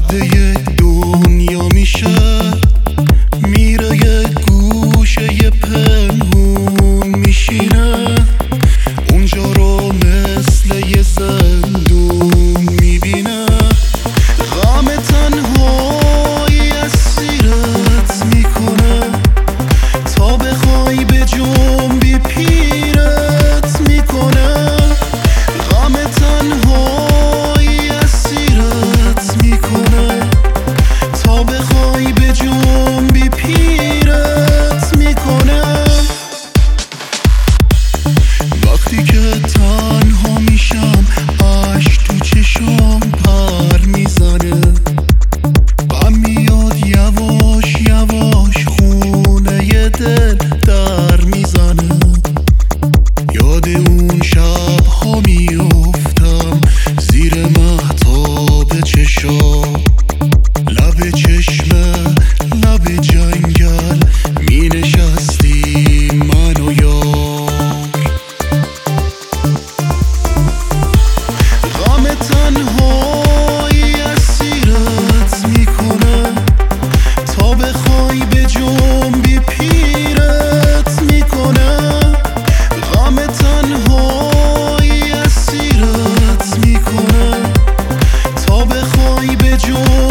یک دنیا میشه، میره یه گوشه یه پنهون میشینه، اونجا رو مثل یه زندون میبینه. غم تنهایی اسیرت میکنه، تا بخوای به جنبی پیرت میکنه. غم تنهایی اسیرت میکنه، تا بخوای به جنبی پیرت میکنه. وقتی که تنها میشم اشک تو چشام پر میزنه، غم میاد یواش یواش خونه دل در میزنه. یاد اون شب ها میافتم زیر مهتاب چشام، لب چشمه لب جنگل می نشستیم من و یار. غم تنهایی اسیرت میکنه، تا بخوای به جنبی پیرت میکنه. غم تنهایی اسیرت میکنه، تا بخوای به جنبی